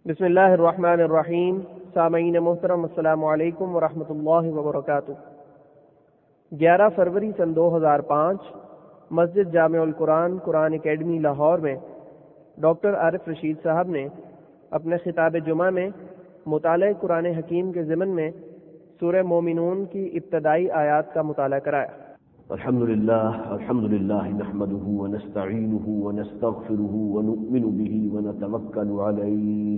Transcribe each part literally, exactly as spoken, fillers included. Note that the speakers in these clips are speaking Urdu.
بسم اللہ الرحمن الرحیم۔ سامعین محترم، السلام علیکم ورحمۃ اللہ وبرکاتہ۔ گیارہ فروری سن دو ہزار پانچ مسجد جامع القرآن قرآن اکیڈمی لاہور میں ڈاکٹر عارف رشید صاحب نے اپنے خطاب جمعہ میں مطالعہ قرآن حکیم کے ضمن میں سورہ مومنون کی ابتدائی آیات کا مطالعہ کرایا۔ الحمد للہ الحمد للہ نحمده ونستعینه ونستغفره ونؤمن به ونتوکل علیہ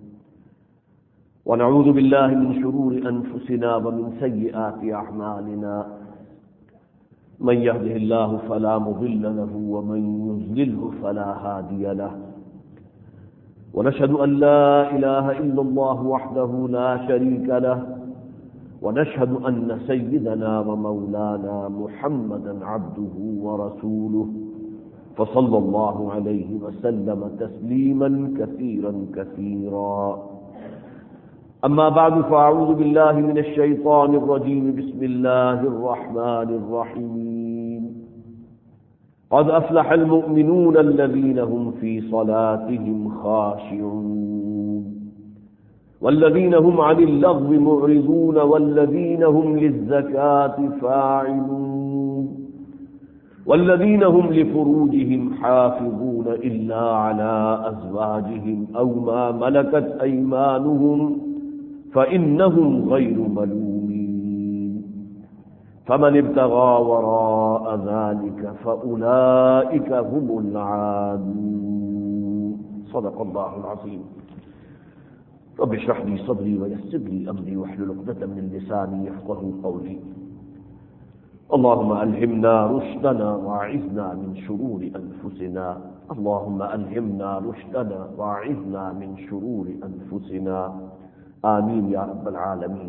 ونعوذ باللہ من شرور انفسنا ومن سیئات اعمالنا من يهده الله فلا مضل له ومن يضلله فلا هادي له ونشهد ان لا اله الا الله وحده لا شريك له ونشهد أن سيدنا ومولانا محمدا عبده ورسوله فصلى الله عليه وسلم تسليما كثيرا كثيرا أما بعد فأعوذ بالله من الشيطان الرجيم بسم الله الرحمن الرحيم قد أفلح المؤمنون الذين هم في صلاتهم خاشعون والذين هم عن اللغو معرضون والذين هم للزكاة فاعلون والذين هم لفروجهم حافظون إلا على أزواجهم أو ما ملكت أيمانهم فإنهم غير ملومين فمن ابتغى وراء ذلك فأولئك هم العادون صدق الله العظيم رب اشرح لي صدري ويسر لي امري واحلل عقدة من لساني يفقهوا قولي اللهم الهمنا رشدنا واعذنا من شرور انفسنا اللهم الهمنا رشدنا واعذنا من شرور انفسنا آمین یا رب العالمین۔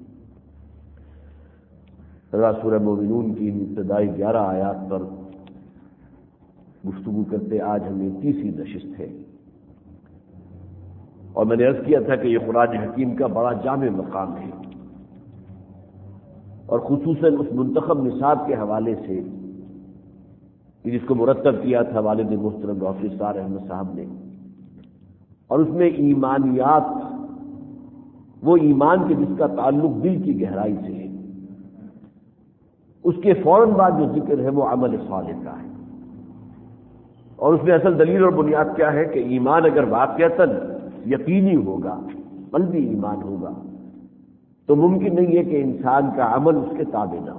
سورہ مومنون کی ابتدائی گیارہ آیات پر گفتگو کرتے آج ہمیں تیسری نشست ہے، اور میں نے عرض کیا تھا کہ یہ قرآن حکیم کا بڑا جامع مقام ہے، اور خصوصاً اس منتخب نصاب کے حوالے سے جس کو مرتب کیا تھا والد محترم ڈاکٹر اسرار احمد صاحب نے، اور اس میں ایمانیات، وہ ایمان کے جس کا تعلق دل کی گہرائی سے ہے، اس کے فوراً بعد جو ذکر ہے وہ عمل صالح کا ہے، اور اس میں اصل دلیل اور بنیاد کیا ہے کہ ایمان اگر واقعتاً یقینی ہوگا، قلبی ایمان ہوگا، تو ممکن نہیں ہے کہ انسان کا عمل اس کے تابع نہ ہو۔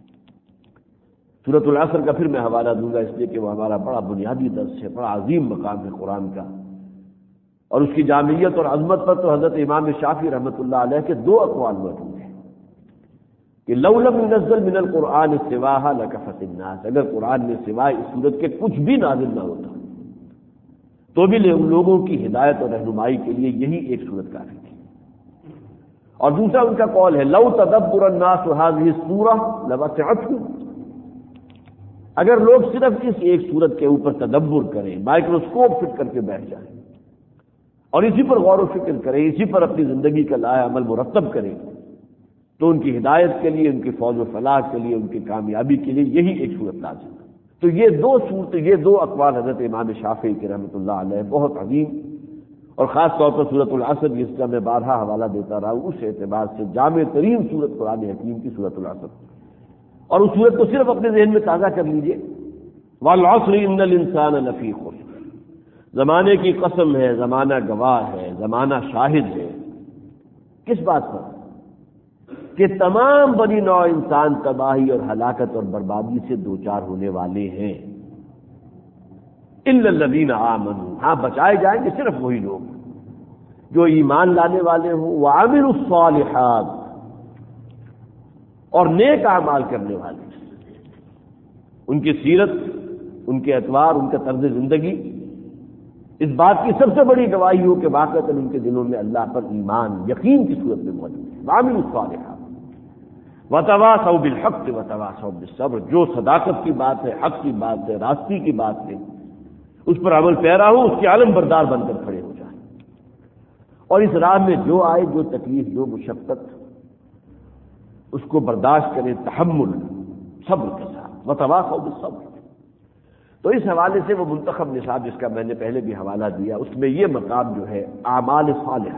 سورۃ العصر کا پھر میں حوالہ دوں گا، اس لیے کہ وہ ہمارا بڑا بنیادی درس ہے، بڑا عظیم مقام ہے قرآن کا، اور اس کی جامعیت اور عظمت پر تو حضرت امام شافعی رحمۃ اللہ علیہ کے دو اقوال موجود ہیں کہ لو لم ينزل من القرآن سواها لكفت الناس، اگر قرآن میں سوائے اس صورت کے کچھ بھی نازل نہ ہوتا تو بھی لوگوں کی ہدایت اور رہنمائی کے لیے یہی ایک صورت کافی تھی۔ اور دوسرا ان کا قول ہے لو تدبر الناس هذه السورة لوسعتهم، اگر لوگ صرف اس ایک صورت کے اوپر تدبر کریں، مائکروسکوپ فٹ کر کے بیٹھ جائیں اور اسی پر غور و فکر کریں، اسی پر اپنی زندگی کا لائحہ عمل مرتب کریں، تو ان کی ہدایت کے لیے، ان کی فوز و فلاح کے لیے، ان کی کامیابی کے لیے یہی ایک صورت لازم ہے۔ تو یہ دو صورت، یہ دو اقوال حضرت امام شافعی کے رحمۃ اللہ علیہ بہت عظیم، اور خاص طور پر سورۃ العصر جس کا میں بارہا حوالہ دیتا رہا ہوں، اس اعتبار سے جامع ترین صورت قرآن حکیم کی سورۃ العصر، اور اس صورت کو صرف اپنے ذہن میں تازہ کر لیجئے، والعصر ان الانسان لفی خسر، زمانے کی قسم ہے، زمانہ گواہ ہے، زمانہ شاہد ہے، کس بات پر؟ کہ تمام بنی نوع انسان تباہی اور ہلاکت اور بربادی سے دوچار ہونے والے ہیں، الا الذین آمنوا، ہاں بچائے جائیں گے صرف وہی لوگ جو ایمان لانے والے ہوں، وعملوا الصالحات، اور نیک اعمال کرنے والے، ان کی سیرت، ان کے اطوار، ان کا طرز زندگی اس بات کی سب سے بڑی گواہی ہو کہ واقعتاً ان کے دلوں میں اللہ پر ایمان، یقین کی صورت میں موجود ہے۔ وعملوا الصالحات وتواصوا بالحق وتواصوا بالصبر، جو صداقت کی بات ہے، حق کی بات ہے، راستی کی بات ہے، اس پر عمل پیرا ہو، اس کے علم بردار بن کر کھڑے ہو جائیں، اور اس راہ میں جو آئے، جو تکلیف، جو مشقت، اس کو برداشت کریں، تحمل، صبر کے ساتھ، وتواصوا بالصبر۔ تو اس حوالے سے وہ منتخب نصاب جس کا میں نے پہلے بھی حوالہ دیا، اس میں یہ مقام جو ہے اعمال صالحہ،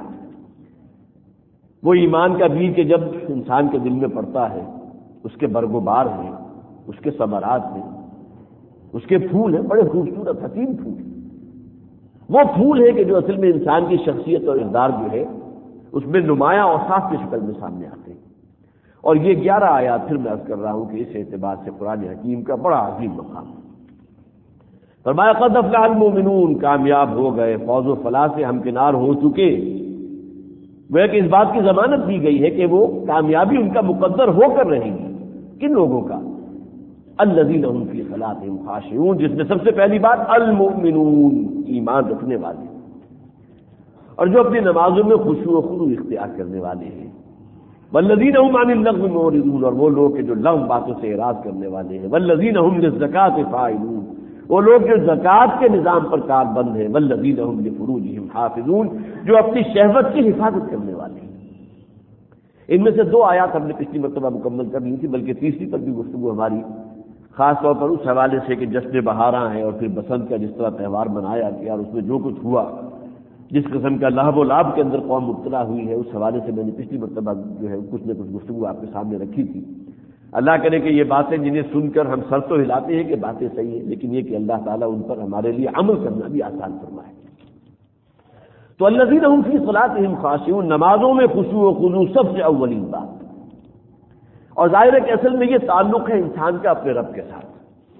وہ ایمان کا بیج کہ جب انسان کے دل میں پڑتا ہے، اس کے برگ و بار ہیں، اس کے ثمرات ہیں، اس کے پھول ہیں، بڑے خوبصورت حسین پھول، وہ پھول ہے کہ جو اصل میں انسان کی شخصیت اور اقدار جو ہے اس میں نمایاں اوصاف کی شکل میں سامنے آتے ہیں۔ اور یہ گیارہ آیات پھر میں عرض کر رہا ہوں کہ اس اعتبار سے قرآن حکیم کا بڑا عظیم مقام ہے۔ فرمایا قد افلح المؤمنون، کامیاب ہو گئے، فوز و فلاح سے ہمکنار ہو چکے۔ وہ کہ اس بات کی ضمانت دی گئی ہے کہ وہ کامیابی ان کا مقدر ہو کر رہے گی۔ کن لوگوں کا؟ الذین هم فی صلاتهم خاشعون، جس میں سب سے پہلی بات المؤمنون، ایمان رکھنے والے، اور جو اپنی نمازوں میں خشوع و خضوع اختیار کرنے والے ہیں۔ والذین هم عن اللغو معرضون، اور وہ لوگ جو لغو باتوں سے اعراض کرنے والے ہیں۔ والذین هم للزکاۃ فاعلون، وہ لوگ جو زکوٰۃ کے نظام پر کار بند ہیں۔ والذین هم لفروجهم حافظون، جو اپنی شہوت کی حفاظت کرنے والے ہیں۔ ان میں سے دو آیات ہم نے پچھلی مرتبہ مکمل کر لی تھی، بلکہ تیسری پر بھی گفتگو ہماری خاص طور پر اس حوالے سے کہ جشن بہاراں ہیں اور پھر بسنت کا جس طرح تہوار منایا گیا اور اس میں جو کچھ ہوا، جس قسم کا لہب و لعب کے اندر قوم مبتلا ہوئی ہے، اس حوالے سے میں نے پچھلی مرتبہ جو ہے کچھ نہ کچھ گفتگو آپ کے سامنے رکھی تھی۔ اللہ کرے کہ یہ باتیں جنہیں سن کر ہم سر تو ہلاتے ہیں کہ باتیں صحیح ہیں، لیکن یہ کہ اللہ تعالیٰ ان پر ہمارے لیے عمل کرنا بھی آسان فرمائے۔ تو الذین هم فی صلاتهم خاشعون، نمازوں میں خشوع و خضوع سب سے اولین بات، اور ظاہر ہے کہ اصل میں یہ تعلق ہے انسان کا اپنے رب کے ساتھ،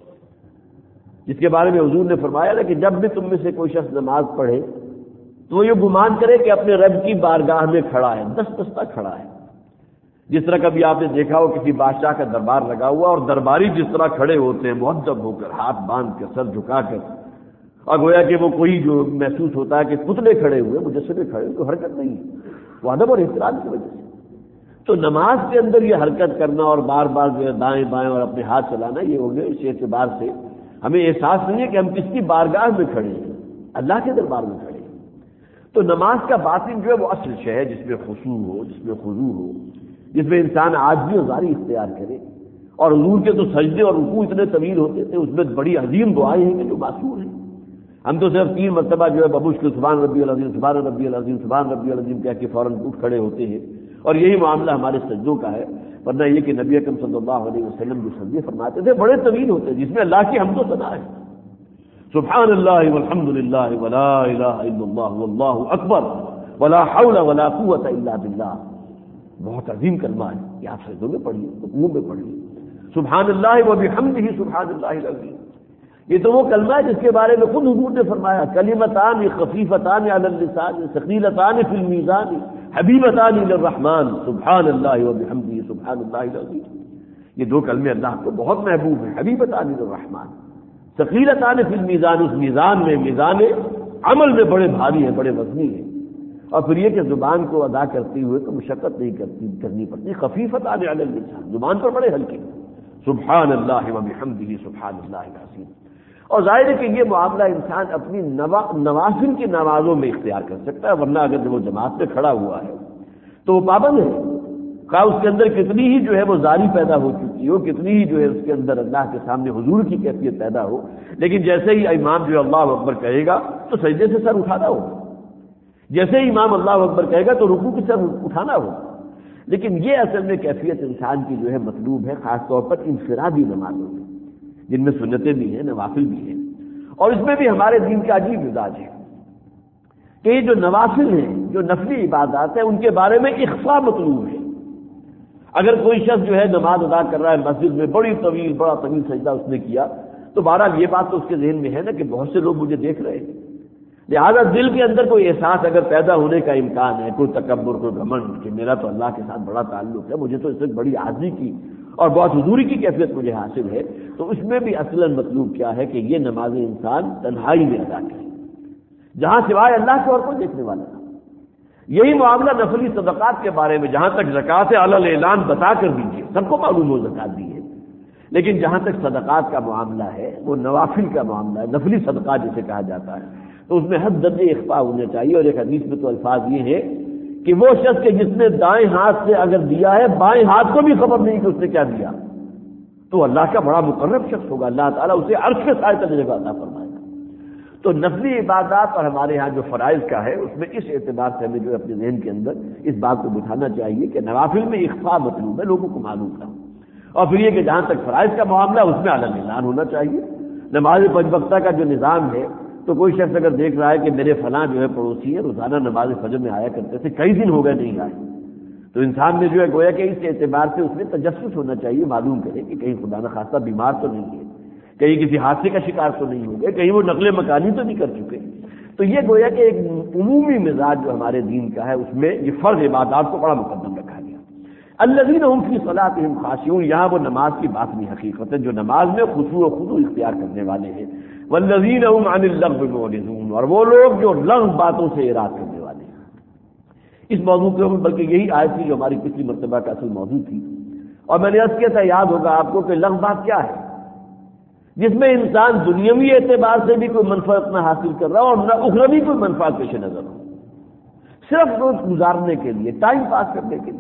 جس کے بارے میں حضور نے فرمایا نا کہ جب بھی تم میں سے کوئی شخص نماز پڑھے تو وہ یہ گمان کرے کہ اپنے رب کی بارگاہ میں کھڑا ہے، دستبستہ کھڑا ہے۔ جس طرح کبھی آپ نے دیکھا ہو کسی بادشاہ کا دربار لگا ہوا اور درباری جس طرح کھڑے ہوتے ہیں مؤدب ہو کر، ہاتھ باندھ کر، سر جھکا کر، اور گویا کہ وہ کوئی جو محسوس ہوتا ہے کہ پتلے کھڑے ہوئے، مجسمے کھڑے ہوئے، تو حرکت نہیں ہے، وہ ادب اور احترام کی وجہ سے۔ تو نماز کے اندر یہ حرکت کرنا اور بار بار جو ہے دائیں بائیں اور اپنے ہاتھ چلانا، یہ ہو گیا اس اعتبار سے ہمیں احساس نہیں ہے کہ ہم کس کی بارگاہ میں کھڑے ہیں، اللہ کے دربار میں کھڑے ہیں۔ تو نماز کا باطن جو ہے وہ اصل شے ہے، جس میں خشوع ہو، جس میں خضوع ہو، جس میں انسان عاجزی و زاری اختیار کرے۔ اور حضور کے تو سجدے اور رکوع اتنے طویل ہوتے تھے، اس میں بڑی عظیم دعائیں ہیں کہ جو معصور ہیں۔ ہم تو صرف تین مرتبہ جو ہے بمشکل سبحان ربی العظیم، سبحان ربی العظیم، سبحان ربی العظیم کہہ کے فوراً اٹھ کھڑے ہوتے ہیں، اور یہی معاملہ ہمارے سجدوں کا ہے۔ ورنہ یہ کہ نبی اکرم صلی اللہ علیہ وسلم جو سجدے فرماتے تھے بڑے طویل ہوتے ہیں، جس میں اللہ کی حمد و ثنا ہے، سبحان اللہ والحمد للہ ولا الہ الا اللہ واللہ اکبر ولا حول ولا قوۃ الا باللہ۔ بہت عظیم کلمہ ہے، یہ آپ سجدوں میں پڑھیے، رکوع میں پڑھیے، سبحان اللہ وبحمدہ سبحان اللہ العظیم۔ یہ تو وہ کلمہ ہے جس کے بارے میں خود حضور نے فرمایا کلمتان خفیفتان علی اللسان ثقیلتان فی المیزان حبیبتان الی الرحمن سبحان اللہ وبحمدہ سبحان اللہ العظیم۔ یہ دو کلمے اللہ کو بہت محبوب ہیں، حبیبتان الی الرحمن، ثقیلتان فی المیزان، اس میزان میں، میزان عمل میں بڑے بھاری ہیں، بڑے وزنی ہیں۔ اور پھر یہ کہ زبان کو ادا کرتے ہوئے تو مشقت نہیں کرتی کرنی پڑتی، خفیفتان علی اللسان، زبان پر بڑے ہلکے، سبحان اللہ وبحمدہ سبحان اللہ العظیم۔ اور ظاہر ہے کہ یہ معاملہ انسان اپنی نوافل کی نمازوں میں اختیار کر سکتا ہے، ورنہ اگر جب وہ جماعت میں کھڑا ہوا ہے تو وہ پابند ہے، خواہ اس کے اندر کتنی ہی جو ہے وہ زاری پیدا ہو چکی ہو، کتنی ہی جو ہے اس کے اندر اللہ کے سامنے حضور کی کیفیت پیدا ہو، لیکن جیسے ہی امام جو اللہ اکبر کہے گا تو سجدے سے سر اٹھانا ہوگا، جیسے ہی امام اللہ اکبر کہے گا تو رکوع کی سر اٹھانا ہوگا۔ لیکن یہ اصل میں کیفیت انسان کی جو ہے مطلوب ہے، خاص طور پر انفرادی نمازوں میں، جن میں سنتیں بھی ہیں، نوافل بھی ہیں، اور اس میں بھی ہمارے دین کا عجیب مزاج ہے کہ یہ جو نوافل ہیں، جو نفلی عبادات ہیں، ان کے بارے میں اخفاء مطلوب ہے۔ اگر کوئی شخص جو ہے نماز ادا کر رہا ہے مسجد میں، بڑی طویل بڑا طویل سجدہ اس نے کیا، تو بہرحال یہ بات تو اس کے ذہن میں ہے نا کہ بہت سے لوگ مجھے دیکھ رہے ہیں، لہٰذا دل کے اندر کوئی احساس اگر پیدا ہونے کا امکان ہے، کوئی تکبر، کوئی گھمنڈ کہ میرا تو اللہ کے ساتھ بڑا تعلق ہے، مجھے تو اس سے بڑی عاجزی کی اور بہت حضوری کی کیفیت مجھے حاصل ہے، تو اس میں بھی اصلاً مطلوب کیا ہے کہ یہ نماز انسان تنہائی میں ادا کرے، جہاں سوائے اللہ کے اور کوئی دیکھنے والا نہ۔ یہی معاملہ نفلی صدقات کے بارے میں، جہاں تک زکوٰۃ علی الاعلان بتا کر دیجیے، سب کو معلوم ہو زکوٰۃ دی ہے، لیکن جہاں تک صدقات کا معاملہ ہے، وہ نوافل کا معاملہ ہے، نفلی صدقات جسے کہا جاتا ہے، تو اس میں حد درجے اخفاء ہونے چاہیے۔ اور ایک حدیث میں تو الفاظ یہ ہے کہ وہ شخص کے جس نے دائیں ہاتھ سے اگر دیا ہے، بائیں ہاتھ کو بھی خبر نہیں کہ اس نے کیا دیا، تو اللہ کا بڑا مقرب شخص ہوگا، اللہ تعالیٰ اسے عرش کے سائے کا جگہ عطا فرمائے گا۔ تو نفلی عبادات اور ہمارے ہاں جو فرائض کا ہے اس میں اس اعتبار سے ہمیں جو اپنے ذہن کے اندر اس بات کو بٹھانا چاہیے کہ نوافل میں اخفاء مطلوب ہے، لوگوں کو معلوم نہ ہو، اور پھر یہ کہ جہاں تک فرائض کا معاملہ اس میں علن اعلان ہونا چاہیے۔ نماز پنج وقتہ کا جو نظام ہے، تو کوئی شخص اگر دیکھ رہا ہے کہ میرے فلاں جو ہے پڑوسی ہے روزانہ نماز فجر میں آیا کرتے تھے، کئی دن ہو گئے نہیں آئے، تو انسان نے جو ہے گویا کہ اس اعتبار سے اس میں تجسس ہونا چاہیے، معلوم کرے کہ کہیں خدا نخواستہ بیمار تو نہیں ہے، کہیں کسی حادثے کا شکار تو نہیں ہو گئے، کہیں وہ نقل مکانی تو نہیں کر چکے۔ تو یہ گویا کہ ایک عمومی مزاج جو ہمارے دین کا ہے اس میں یہ فرض عبادات کو بڑا مقدم رکھا گیا۔ الذین هم فی صلاتهم خاشعون، یہاں وہ نماز کی بات نہیں، حقیقت ہے جو نماز میں خشوع و خضوع اختیار کرنے والے ہیں۔ والذین هم عن اللغو معرضون، اور وہ لوگ جو لغو باتوں سے اعراض کرنے والے ہیں۔ اس موضوع کے اوپر بلکہ یہی آیت تھی جو ہماری پچھلی مرتبہ کا اصل موضوع تھی، اور میں نے عرض کیا تھا، یاد ہوگا آپ کو کہ لغو بات کیا ہے، جس میں انسان دنیاوی اعتبار سے بھی کوئی منفعت نہ حاصل کر رہا ہو اور نہ اخروی کوئی منفعت پیش نظر ہو، صرف روز گزارنے کے لیے، ٹائم پاس کرنے کے لیے۔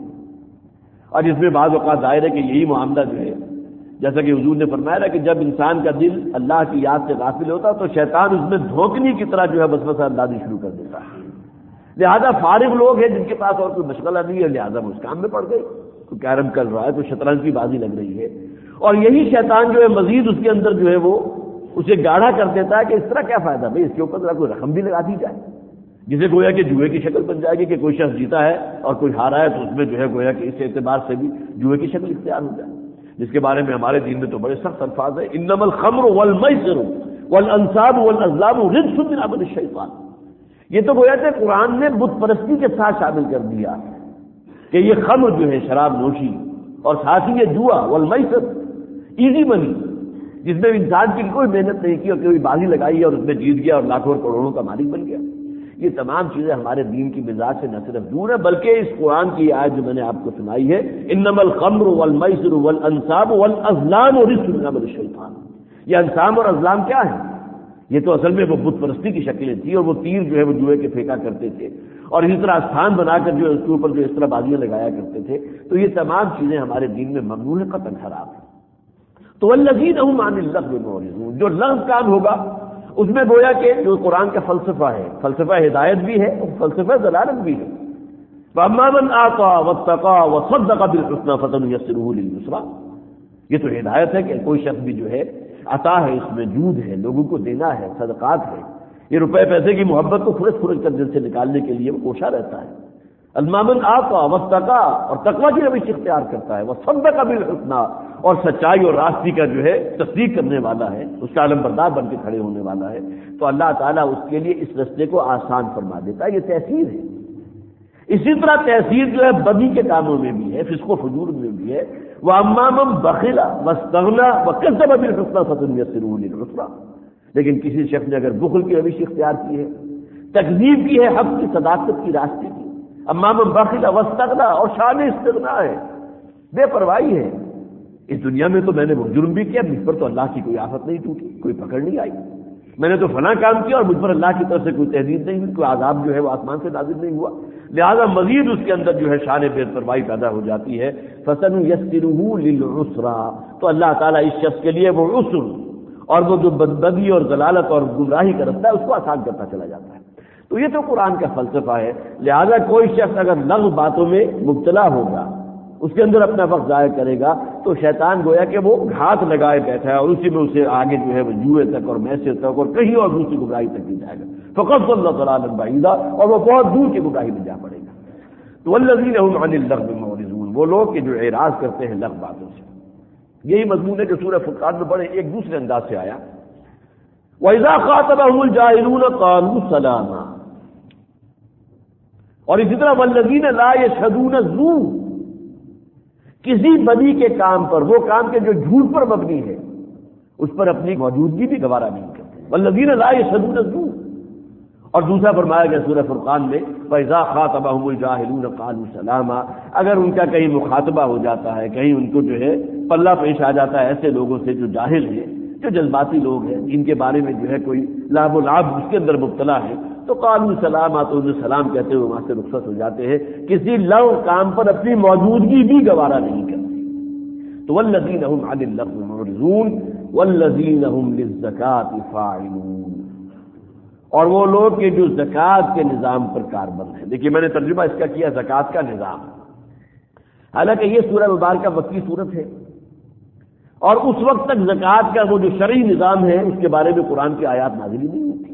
اور اس میں بعض اوقات ظاہر ہے کہ یہی معاملہ جو ہے، جیسا کہ حضور نے فرمایا ہے کہ جب انسان کا دل اللہ کی یاد سے غافل ہوتا تو شیطان اس میں دھوکنے کی طرح جو ہے وسوسہ اندازی شروع کر دیتا ہے۔ لہذا فارغ لوگ ہیں جن کے پاس اور کوئی مشغلہ نہیں ہے، لہذا وہ اس کام میں پڑ گئے، کوئی کیرم کر رہا ہے، کوئی شطرنج کی بازی لگ رہی ہے، اور یہی شیطان جو ہے مزید اس کے اندر جو ہے وہ اسے گاڑھا کر دیتا ہے کہ اس طرح کیا فائدہ بھائی، اس کے اوپر ذرا کوئی رقم بھی لگا دی جائے، جسے گویا کہ جوئے کی شکل بن جائے گی کہ کوئی شخص جیتا ہے اور کوئی ہارا ہے تو اس میں جو ہے گویا کہ اس اعتبار سے بھی جوئے کی شکل اختیار ہو جائے، جس کے بارے میں ہمارے دین میں تو بڑے سخت الفاظ ہیں، انما الخمر والمیسر والانصاب والازلام رجس من عمل الشیطان۔ یہ تو گویا کہ قرآن نے بت پرستی کے ساتھ شامل کر دیا کہ یہ خمر جو ہے شراب نوشی، اور ساتھ ہی یہ جوا والمیسر ایزی منی، جس میں انسان کی کوئی محنت نہیں کی اور کوئی بازی لگائی اور اس میں جیت گیا اور لاکھوں اور کروڑوں کا مالک بن گیا۔ یہ تمام چیزیں ہمارے دین کی مزاج سے نہ صرف دور ہے بلکہ اس قرآن کی آیت جو میں نے آپ کو سنائی ہے، انما الخمر والمیسر والانصاب والازلام رجس من عمل الشیطان، یہ انصاب اور ازلام کیا ہے؟ یہ تو اصل میں وہ بت پرستی کی شکلیں تھیں، اور وہ تیر جو ہے وہ جوئے کے پھینکا کرتے تھے اور اسی طرح استھان بنا کر جو اس کے اوپر جو اس طرح بازیاں لگایا کرتے تھے۔ تو یہ تمام چیزیں ہمارے دین میں ممنوع ہیں، قطعاً حرام ہیں۔ تو والذین هم عن اللغو معرضون، جو لغو کام ہوگا اس میں گویا کہ جو قرآن کا فلسفہ ہے، فلسفہ ہدایت بھی ہے اور فلسفہ ضلالت بھی ہے۔ فَأَمَّا مَنْ آتَىٰ وَاتَّقَىٰ وَصَدَّقَ بِالْحُسْنَىٰ فَسَنُيَسِّرُهُ لِلْيُسْرَىٰ، یہ تو ہدایت ہے کہ کوئی شخص بھی جو ہے عطا ہے، اس میں جود ہے، لوگوں کو دینا ہے، صدقات ہے، یہ روپے پیسے کی محبت کو کھرچ کھرچ کر دل سے نکالنے کے لیے وہ کوشاں رہتا ہے۔ اَمَّا مَنْ آتَىٰ وَاتَّقَىٰ، اور تقویٰ کی روش اختیار کرتا ہے، وَصَدَّقَ بِالْحُسْنَىٰ، اور سچائی اور راستی کا جو ہے تصدیق کرنے والا ہے، اس کا علم بردار بن کے کھڑے ہونے والا ہے، تو اللہ تعالیٰ اس کے لیے اس رستے کو آسان فرما دیتا ہے۔ یہ تحصیل ہے۔ اسی طرح تحصیل جو ہے بدی کے کاموں میں بھی ہے، فسق و فجور میں بھی ہے۔ وَأَمَّا مَن بَخِلَ وَاسْتَغْنَىٰ وَكَذَّبَ بِالْحُسْنَىٰ فَسَنُيَسِّرُهُ لِلْعُسْرَىٰ، لیکن کسی شخص نے اگر بخل کی روش اختیار کی ہے، تکذیب کی ہے حق کی صداقت کی راستے کی، اما من بخل واستغنى، اور شان استغنا ہے، بے پرواہی ہے، اس دنیا میں تو میں نے وہ جرم بھی کیا، مجھ پر تو اللہ کی کوئی آفت نہیں ٹوٹی، کوئی پکڑ نہیں آئی، میں نے تو فلاں کام کیا اور مجھ پر اللہ کی طرف سے کوئی تہدید نہیں ہوئی، کوئی عذاب جو ہے وہ آسمان سے نازل نہیں ہوا، لہذا مزید اس کے اندر جو ہے شان بے پرواہی پیدا ہو جاتی ہے۔ فَسَنُيَسِّرُهُ لِلْعُسْرَىٰ، تو اللہ تعالیٰ اس شخص کے لیے وہ عسر اور وہ جو بدبدی اور ضلالت اور گمراہی کا رستہ ہے اس کو آسان کرتا چلا جاتا ہے۔ تو یہ تو قرآن کا فلسفہ ہے۔ لہذا کوئی شخص اگر لغو باتوں میں مبتلا ہوگا، اس کے اندر اپنا وقت ضائع کرے گا، تو شیطان گویا کہ وہ گھات لگائے بیٹھا ہے اور اسی میں اسے آگے جو ہے وہ جوئے تک اور میسر تک اور کہیں اور دوسری گمراہی تک نہیں جائے گا، فقط اللہ تعالیٰ بعیدا، اور وہ بہت دور کی گمراہی میں جا پڑے گا۔ تو والذین هم عن اللغو معرضون، وہ لوگ کہ جو اعراض کرتے ہیں لغو باتوں سے، یہی مضمون ہے جو سورہ فرقان میں بڑے ایک دوسرے انداز سے آیا، وَإِذَا خَاطَبَهُمُ الْجَاهِلُونَ قَالُوا سَلَامًا، اور اسی طرح وَالَّذِينَ لَا يَشْهَدُونَ الزُّورَ، کسی بدی کے کام پر، وہ کام کے جو جھوٹ پر مبنی ہے، اس پر اپنی موجودگی بھی گوارا نہیں کرتے، وَالَّذِينَ لَا يَشْهَدُونَ الزُّورَ۔ اور دوسرا فرمایا گیا سورہ فرقان میں فَإِذَا خَاطَبَهُمُ الْجَاهِلُونَ قَالُوا سَلَامًا، اگر ان کا کہیں مخاطبہ ہو جاتا ہے، کہیں ان کو جو ہے پلہ پیش آ جاتا ہے ایسے لوگوں سے جو جاہل ہیں، جو جذباتی لوگ ہیں، جن کے بارے میں جو ہے کوئی لعب و لعب اس کے اندر مبتلا ہے، تو قالوا سلاما، تو انہیں سلام کہتے ہوئے وہاں سے رخصت ہو جاتے ہیں، کسی لغو کام پر اپنی موجودگی بھی گوارا نہیں کرتے۔ تو والذین هم عن اللغو معرضون والذین هم للزکاة فاعلون، اور وہ لوگ کہ جو زکوٰۃ کے نظام پر کاربند ہیں۔ دیکھیے میں نے ترجمہ اس کا کیا زکوٰۃ کا نظام، حالانکہ یہ سورہ مبارکہ مکی صورت ہے اور اس وقت تک زکوٰۃ کا وہ جو شرعی نظام ہے اس کے بارے میں قرآن کی آیات نازل ہی نہیں ہوتی۔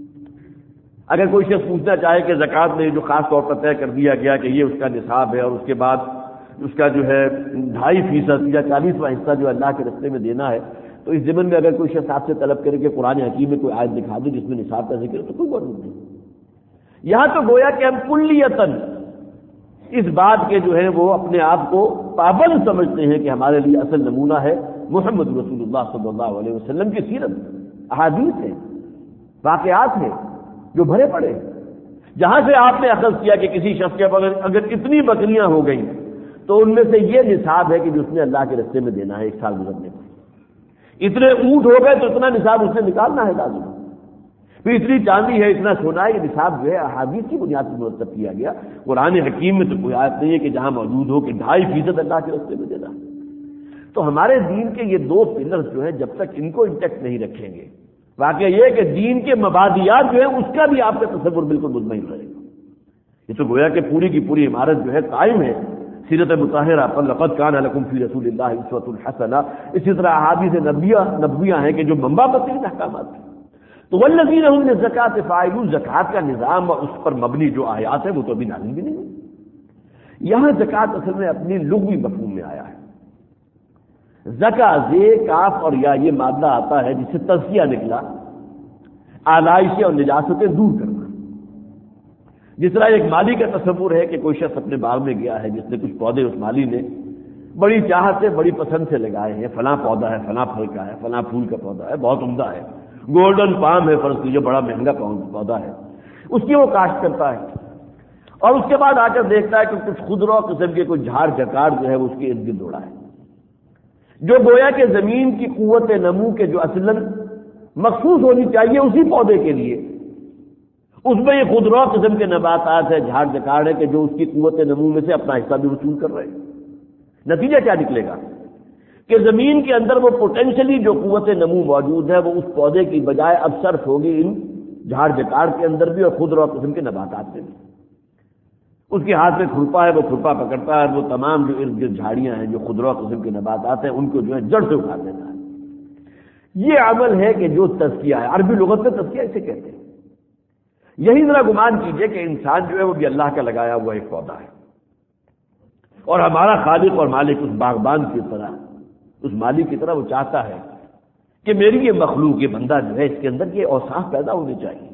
اگر کوئی شخص پوچھنا چاہے کہ زکوٰۃ میں جو خاص طور پر طے کر دیا گیا کہ یہ اس کا نصاب ہے اور اس کے بعد اس کا جو ہے ڈھائی فیصد یا چالیسواں حصہ جو اللہ کے رستے میں دینا ہے، تو اس ضمن میں اگر کوئی شخص آپ سے طلب کرے کہ قرآن حکیم میں کوئی آیت دکھا دے جس میں نصاب کا ذکر ہے تو کوئی موجود نہیں۔ یہاں تو گویا کہ ہم کلیتاً اس بات کے جو ہے وہ اپنے آپ کو پابند سمجھتے ہیں کہ ہمارے لیے اصل نمونہ ہے محمد رسول اللہ صلی اللہ علیہ وسلم کی سیرت، احادیث ہے، واقعات ہیں جو بھرے پڑے ہیں۔ جہاں سے آپ نے اخذ کیا کہ کسی شخص کے اگر اگر اتنی بکریاں ہو گئیں تو ان میں سے یہ نصاب ہے کہ جو اس نے اللہ کے رستے میں دینا ہے ایک سال گزرنے پر، اتنے اونٹ ہو گئے تو اتنا نصاب اس نے نکالنا ہے لازم، پھر اتنی چاندی ہے اتنا سونا ہے، یہ نصاب جو ہے احادیث کی بنیاد پر مرتب کیا گیا۔ قرآن حکیم میں تو کوئی آیت نہیں ہے کہ جہاں موجود ہو کہ ڈھائی فیصد اللہ کے رستے میں دینا۔ تو ہمارے دین کے یہ دو پلرز جو ہیں جب تک ان کو انٹیکٹ نہیں رکھیں گے، واقعہ یہ ہے کہ دین کے مبادیات جو ہے اس کا بھی آپ کا تصور بالکل مطمئن رہے گا۔ یہ تو گویا کہ پوری کی پوری عمارت جو ہے قائم ہے سیرت مطہرہ پر، لقد کان لکم فی رسول اللہ اسوۃ حسنہ۔ اسی طرح احادیث نبویہ نبویہ ہیں کہ جو منبع بترین احکامات ہیں۔ تو والذین هم للزکاۃ فاعلون، زکوٰۃ کا نظام اور اس پر مبنی جو آیات ہے وہ تو ابھی نازل بھی نہیں ہے۔ یہاں زکوٰۃ اصل میں اپنی لغوی مفہوم میں آیا ہے۔ زکا زے کاف اور یا یہ مادہ آتا ہے جس سے تزکیہ نکلا، آلائشیں اور نجاستیں دور کرنا۔ جس طرح ایک مالی کا تصور ہے کہ کوئی شخص اپنے باغ میں گیا ہے جس نے کچھ پودے اس مالی نے بڑی چاہت سے بڑی پسند سے لگائے ہیں، فلاں پودا ہے، فلاں پھل کا ہے، فلاں پھول کا پودا ہے، بہت عمدہ ہے، گولڈن پام ہے فرض کیجیے، بڑا مہنگا پودا ہے، اس کی وہ کاشت کرتا ہے اور اس کے بعد آ کر دیکھتا ہے کہ کچھ خضرا قسم کے کوئی جھاڑ جکاڑ جو ہے وہ اس کے ارد گرد اڑا ہے، جو گویا کہ زمین کی قوت نمو کے جو اصلاً مخصوص ہونی چاہیے اسی پودے کے لیے، اس میں یہ خضرا قسم کے نباتات ہے، جھاڑ جکاڑ ہے کہ جو اس کی قوت نمو میں سے اپنا حصہ بھی وصول کر رہے ہیں۔ نتیجہ کیا نکلے گا کہ زمین کے اندر وہ پوٹینشلی جو قوت نمو موجود ہے وہ اس پودے کی بجائے اب صرف ہوگی ان جھاڑ جکاڑ کے اندر بھی اور خضرا قسم کے نباتات میں بھی۔ اس کے ہاتھ میں کھرپا ہے، وہ کھرپا پکڑتا ہے، وہ تمام جو ارد گرد جھاڑیاں ہیں جو خضرا قسم کے نباتات ہیں ان کو جو ہے جڑ سے اکھاڑ دیتا ہے۔ یہ عمل ہے کہ جو تزکیہ ہے، عربی لغت میں تزکیہ اسے کہتے ہیں۔ یہی ذرا گمان کیجئے کہ انسان جو ہے وہ بھی اللہ کا لگایا ہوا ایک پودا ہے اور ہمارا خالق اور مالک اس باغبان کی طرح، اس مالک کی طرح وہ چاہتا ہے کہ میری یہ مخلوق، یہ بندہ جو ہے اس کے اندر یہ اوصاف پیدا ہونے چاہیے،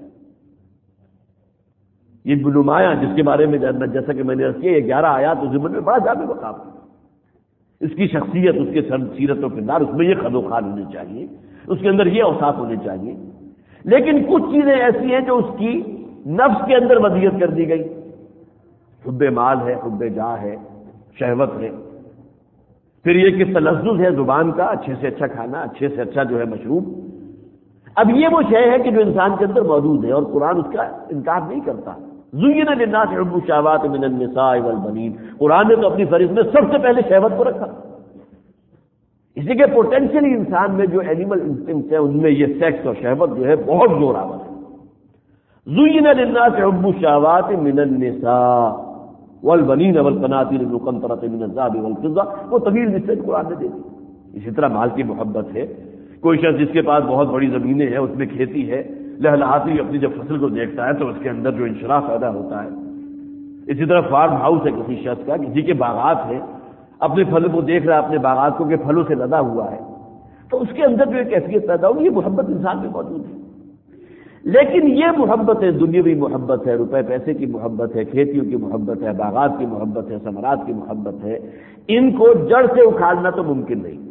یہ نمایاں جس کے بارے میں جیسا کہ میں نے عرض کیا یہ گیارہ آیات اس ضمن میں بڑا جامع مقام ہے، اس کی شخصیت، اس کے سیرت و کردار، اس میں یہ خد و خال ہونے چاہیے، اس کے اندر یہ اوصاف ہونے چاہیے۔ لیکن کچھ چیزیں ایسی ہیں جو اس کی نفس کے اندر وضعیت کر دی گئی، حب مال ہے، حب جاہ ہے، شہوت ہے، پھر یہ کہ تلذذ ہے زبان کا، اچھے سے اچھا کھانا، اچھے سے اچھا جو ہے مشروب۔ اب یہ وہ شے ہے کہ جو انسان کے اندر موجود ہے اور قرآن اس کا انکار نہیں کرتا۔ زُیِّنَ لِلنَّاسِ حُبُّ الشَّهَوَاتِ مِنَ النِّسَاءِ وَالْبَنِينَ، قرآن نے تو اپنی فہرست میں سب سے پہلے شہوت کو رکھا، اس لیے کہ پوٹینشلی انسان میں جو اینیمل انسٹنکٹس ہیں ان میں یہ سیکس اور شہوت جو ہے بہت زور آور ہے۔ زُیِّنَ لِلنَّاسِ حُبُّ الشَّهَوَاتِ مِنَ النِّسَاءِ والبنین والقناطیر المقنطرۃ من الذهب والفضہ، وہ طویل لسٹ قرآن نے دے دی۔ اسی طرح مال کی محبت ہے، کوئی شخص جس کے پاس بہت بڑی زمینیں ہیں، اس میں کھیتی ہے، لہلہاتی اپنی جب فصل کو دیکھتا ہے تو اس کے اندر جو انشراح پیدا ہوتا ہے۔ اسی طرح فارم ہاؤس ہے کسی شخص کا، کسی کے باغات ہیں، اپنے پھل کو دیکھ رہا ہے، اپنے باغات کو کہ پھلوں سے لدا ہوا ہے، تو اس کے اندر جو ایک کیفیت پیدا ہوگی، یہ محبت انسان میں موجود ہے۔ لیکن یہ محبت ہے، دنیاوی محبت ہے، روپے پیسے کی محبت ہے، کھیتیوں کی محبت ہے، باغات کی محبت ہے، ثمرات کی محبت ہے، ان کو جڑ سے اکھاڑنا تو ممکن نہیں۔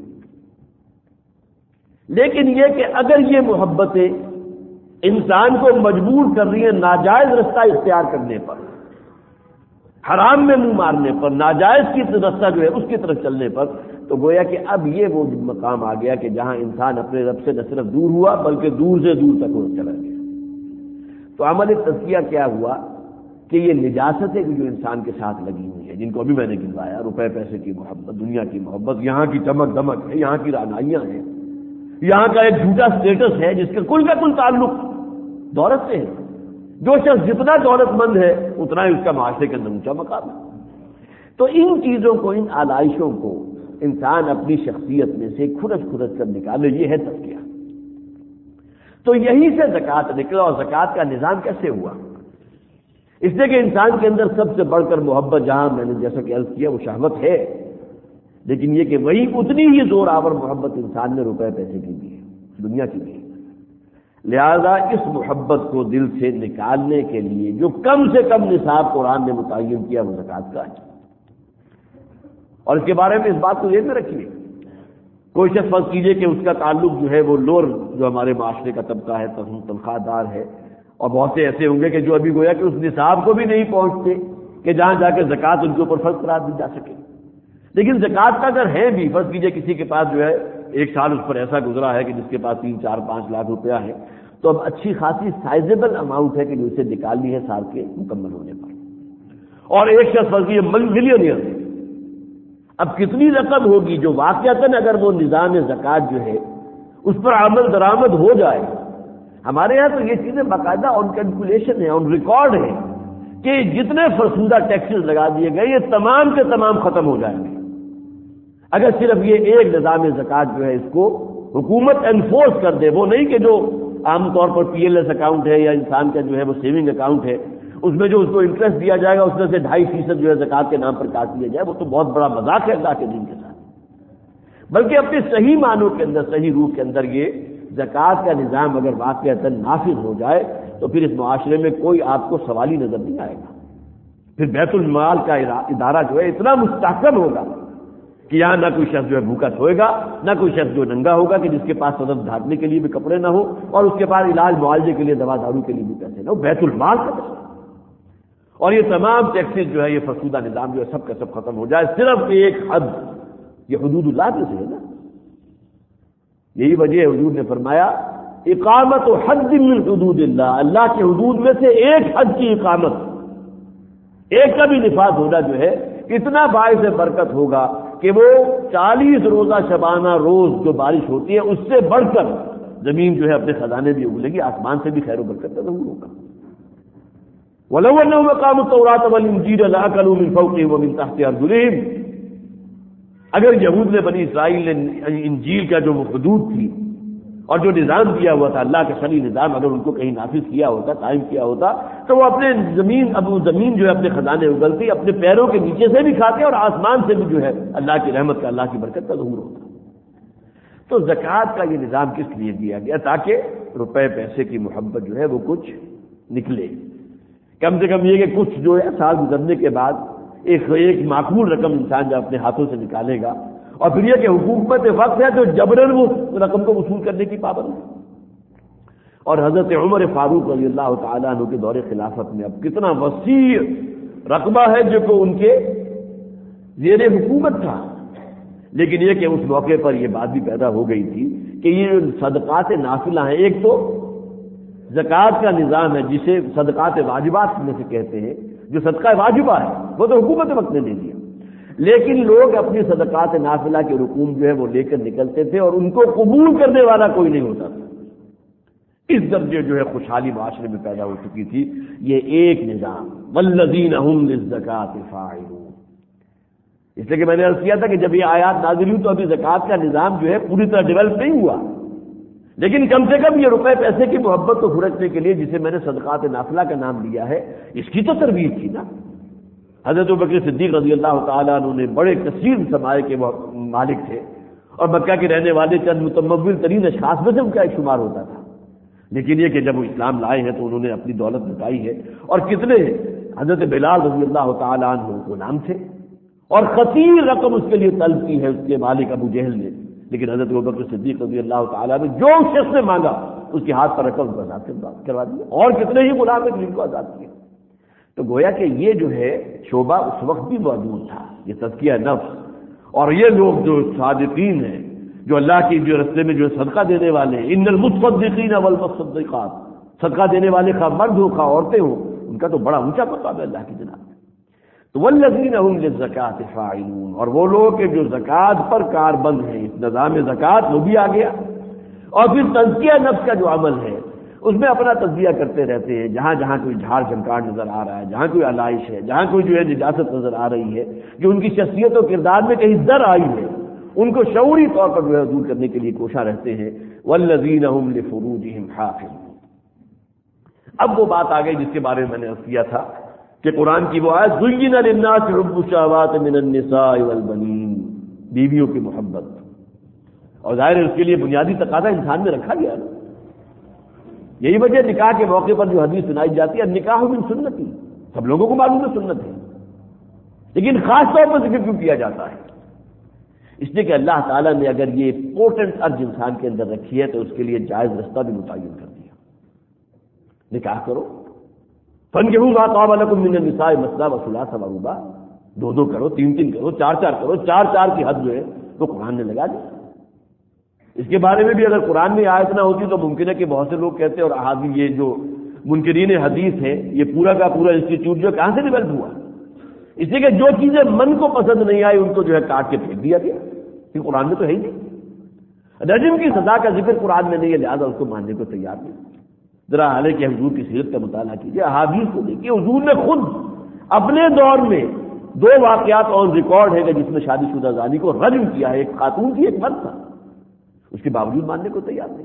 لیکن یہ کہ اگر یہ محبتیں انسان کو مجبور کر رہی ہیں ناجائز رستہ اختیار کرنے پر، حرام میں منہ مارنے پر، ناجائز کی رستہ جو ہے اس کی طرف چلنے پر، تو گویا کہ اب یہ وہ مقام آ گیا کہ جہاں انسان اپنے رب سے نہ صرف دور ہوا بلکہ دور سے دور تک وہ چلا گیا۔ تو عمل تزکیہ کیا ہوا کہ یہ نجاستیں جو انسان کے ساتھ لگی ہوئی ہیں، جن کو ابھی میں نے گنوایا، روپے پیسے کی محبت، دنیا کی محبت، یہاں کی چمک دمک ہے، یہاں کی رعنائیاں ہیں، یہاں کا ایک جھوٹا سٹیٹس ہے جس کا کل کا کل تعلق دولت سے ہے۔ جو شخص جتنا دولت مند ہے اتنا ہی اس کا معاشرے کے اندر اونچا مقام ہے۔ تو ان چیزوں کو، ان آلائشوں کو انسان اپنی شخصیت میں سے کھرچ کھرچ کر نکالے، یہ ہے تزکیہ۔ تو یہی سے زکوٰۃ نکلا، اور زکوٰۃ کا نظام کیسے ہوا؟ اس لیے کہ انسان کے اندر سب سے بڑھ کر محبت، جہاں میں نے جیسا کہ عرض کیا وہ شہوت ہے، لیکن یہ کہ وہی اتنی ہی زور آور محبت انسان نے روپے پیسے کی بھی ہے، دنیا کی بھی ہے۔ لہذا اس محبت کو دل سے نکالنے کے لیے جو کم سے کم نصاب قرآن نے متعین کیا وہ زکوٰۃ کا ہے۔ اور اس کے بارے میں اس بات کو ذہن میں رکھیے، کوئی شخص فرض کیجئے کہ اس کا تعلق جو ہے وہ لوور جو ہمارے معاشرے کا طبقہ ہے، تنخواہ دار ہے، اور بہت سے ایسے ہوں گے کہ جو ابھی گویا کہ اس نصاب کو بھی نہیں پہنچتے کہ جہاں جا کے زکوٰۃ ان کے اوپر فرض قرار دی جا سکے۔ لیکن زکوٰۃ کا اگر ہے بھی، فرض کیجئے کسی کے پاس جو ہے ایک سال اس پر ایسا گزرا ہے کہ جس کے پاس تین چار پانچ لاکھ روپیہ ہے، تو اب اچھی خاصی سائزیبل اماؤنٹ ہے کہ جو اسے نکالنی ہے سال کے مکمل ہونے پر۔ اور ایک شخص فرض کیجئے ملینئر ہے، اب کتنی رقم ہوگی جو واقعتاً اگر وہ نظام زکوٰۃ جو ہے اس پر عمل درآمد ہو جائے۔ ہمارے ہاں تو یہ چیزیں باقاعدہ آن کیلکولیشن ہے، آن ریکارڈ ہے کہ جتنے فرسودہ ٹیکسز لگا دیے گئے یہ تمام کے تمام ختم ہو جائیں گے اگر صرف یہ ایک نظام زکوٰۃ جو ہے اس کو حکومت انفورس کر دے۔ وہ نہیں کہ جو عام طور پر پی ایل ایس اکاؤنٹ ہے یا انسان کا جو ہے وہ سیونگ اکاؤنٹ ہے، اس میں جو اس کو انٹرسٹ دیا جائے گا اس میں سے ڈھائی فیصد جو ہے زکوٰۃ کے نام پر کاٹ دیا جائے، وہ تو بہت بڑا مذاق ہے اللہ کے دین کے ساتھ۔ بلکہ اپنے صحیح معنوں کے اندر، صحیح روح کے اندر یہ زکوٰۃ کا نظام اگر واقعتاً نافذ ہو جائے تو پھر اس معاشرے میں کوئی آپ کو سوالی نظر نہیں آئے گا۔ پھر بیت المال کا ادارہ جو ہے اتنا مستحکم ہوگا کہ یہاں نہ کوئی شخص جو ہے بھوکا سوئے گا، نہ کوئی شخص جو ننگا ہوگا کہ جس کے پاس صدف ڈھانپنے کے لیے بھی کپڑے نہ ہو، اور اس کے پاس علاج معالجے کے لیے دوا دارو کے لیے بھی پیسے نہ ہو، بیت المال کا پیسہ۔ اور یہ تمام ٹیکسز جو ہے، یہ فرسودہ نظام جو ہے سب کا سب ختم ہو جائے، صرف ایک حد، یہ حدود اللہ میں سے ہے نا۔ یہی وجہ ہے حضور نے فرمایا اقامت حد من حدود اللہ، اللہ کے حدود میں سے ایک حد کی اقامت، ایک کا بھی نفاذ ہونا جو ہے اتنا باعث برکت ہوگا کہ وہ چالیس روزہ شبانہ روز جو بارش ہوتی ہے اس سے بڑھ کر زمین جو ہے اپنے خزانے بھی اگلے گی، آسمان سے بھی خیر و برکت کا ظہور ہوگا۔ وَلَوْ أَنَّهُمْ أَقَامُوا التَّوْرَاةَ وَالْإِنجِيلَ لَأَكَلُوا مِنْ فَوْقِهِمْ وَمِنْ تَحْتِ أَرْجُلِهِمْ، اگر یہود نے بنی اسرائیل نے انجیل کا جو حدود تھی اور جو نظام دیا ہوا تھا، اللہ کا شرعی نظام، اگر ان کو کہیں نافذ کیا ہوتا، قائم کیا ہوتا، تو وہ اپنے زمین اب زمین جو ہے اپنے خزانے اگلتی، اپنے پیروں کے نیچے سے بھی کھاتے اور آسمان سے بھی جو ہے اللہ کی رحمت کا، اللہ کی برکت کا ظہور ہوتا۔ تو زکوٰۃ کا یہ نظام کس لیے دیا گیا؟ تاکہ روپے پیسے کی محبت جو ہے وہ کچھ نکلے، کم سے کم یہ کہ کچھ جو ہے سال گزرنے کے بعد ایک ایک معقول رقم انسان جب اپنے ہاتھوں سے نکالے گا، اور پھر یہ کہ حکومت وقت ہے تو جبراً وہ رقم کو وصول کرنے کی پابند ہے۔ اور حضرت عمر فاروق رضی اللہ تعالیٰ عنہ کے دور خلافت میں اب کتنا وسیع رقبہ ہے جو کہ ان کے زیر حکومت تھا، لیکن یہ کہ اس موقع پر یہ بات بھی پیدا ہو گئی تھی کہ یہ صدقات نافلہ ہیں، ایک تو زکوٰۃ کا نظام ہے جسے صدقات واجبات میں سے کہتے ہیں، جو صدقہ واجبہ ہے وہ تو حکومت وقت نے دے دیا، لیکن لوگ اپنی صدقات نافلہ کے رقوم جو ہے وہ لے کر نکلتے تھے اور ان کو قبول کرنے والا کوئی نہیں ہوتا تھا۔ اس درجے جو ہے خوشحالی معاشرے میں پیدا ہو چکی تھی یہ ایک نظام، والذین هم للزکاۃ فاعلون۔ اس لیے کہ میں نے عرض کیا تھا کہ جب یہ آیات نازل ہوئی تو ابھی زکوٰۃ کا نظام جو ہے پوری طرح ڈیولپ نہیں ہوا، لیکن کم سے کم یہ روپے پیسے کی محبت کو کھرچنے کے لیے جسے میں نے صدقات نافلہ کا نام دیا ہے، اس کی تو ترویج تھی نا۔ حضرت ابوبکر صدیق رضی اللہ تعالیٰ عنہ نے بڑے کثیر سرمایے کے مالک تھے اور مکہ کے رہنے والے چند متمول ترین اشخاص میں سے ان کا ایک شمار ہوتا تھا، لیکن یہ کہ جب وہ اسلام لائے ہیں تو انہوں نے اپنی دولت لٹائی ہے، اور کتنے حضرت بلال رضی اللہ تعالیٰ عنہ غلام تھے اور خطیر رقم اس کے لیے طلب کی ہے اس کے مالک ابو جہل نے، لیکن حضرت ابوبکر صدیق رضی اللہ تعالیٰ نے جو شخص نے مانگا اس کے ہاتھ پر رقم کو آزاد کروا دیا، اور کتنے ہی غلام ہیں جن کو آزاد کیا۔ تو گویا کہ یہ جو ہے شعبہ اس وقت بھی موجود تھا، یہ تزکیہ نفس، اور یہ لوگ جو صادقین ہیں، جو اللہ کی جو رستے میں جو صدقہ دینے والے ہیں، ان المتصدقین والمتصدقات، صدقہ دینے والے خواہ مرد ہو خواہ عورتیں ہوں، ان کا تو بڑا اونچا مقام ہے اللہ کی جناب میں. تو والذین هم للزکاۃ فاعلون، اور وہ لوگ کہ جو زکوٰۃ پر کاربند ہیں، اس نظام زکوٰۃ وہ بھی آ گیا. اور پھر تزکیہ نفس کا جو عمل ہے اس میں اپنا تزکیہ کرتے رہتے ہیں. جہاں جہاں کوئی جھاڑ جھنکاڑ نظر آ رہا ہے، جہاں کوئی علائش ہے، جہاں کوئی جو ہے نجاست نظر آ رہی ہے، جو ان کی شخصیت و کردار میں کہیں در آئی ہے، ان کو شعوری طور پر جو ہے دور کرنے کے لیے کوشاں رہتے ہیں. والذین هم لفروجهم حافظون. اب وہ بات آ گئی جس کے بارے میں میں نے عرض کیا تھا کہ قرآن کی وہ آیت زین للناس حب الشہوات من النساء والبنین، بیویوں کی محبت. اور ظاہر ہے اس کے لیے بنیادی تقاضا انسان میں رکھا گیا ہے. یہی وجہ نکاح کے موقع پر جو حدیث سنائی جاتی ہے نکاح من سنتی، سب لوگوں کو معلوم ہے سنت ہے، لیکن خاص طور پر ذکر کیوں کیا جاتا ہے؟ اس لیے کہ اللہ تعالیٰ نے اگر یہ پورٹنٹ ارج انسان کے اندر رکھی ہے تو اس کے لیے جائز رستہ بھی متعین کر دیا. نکاح کرو، فانکحوا ما طاب لکم من النساء مثنی وثلاث ورباع، دو دو کرو، تین تین کرو، چار چار کرو. چار چار کی حد جو ہے تو قرآن نے لگا دی. اس کے بارے میں بھی اگر قرآن میں آیت نہ ہوتی تو ممکن ہے کہ بہت سے لوگ کہتے ہیں، اور احادیث یہ جو منکرین حدیث ہے یہ پورا کا پورا انسٹیٹیوٹ جو کہاں سے ڈیولپ ہوا؟ اس لیے کہ جو چیزیں من کو پسند نہیں آئی ان کو جو ہے کاٹ کے پھینک دیا گیا، کہ قرآن میں تو ہے ہی نہیں. رجم کی سزا کا ذکر قرآن میں نہیں ہے، لہٰذا اس کو ماننے کو تیار نہیں. ذرا حالانکہ حضور کی سیرت کا مطالعہ کیجیے، احادیث کو دیکھیے. حضور نے خود اپنے دور میں دو واقعات اور ریکارڈ ہے کہ جس میں شادی شدہ زانی کو رجم کیا ہے، ایک خاتون تھی ایک مرد تھا، اس کے باوجود ماننے کو تیار نہیں.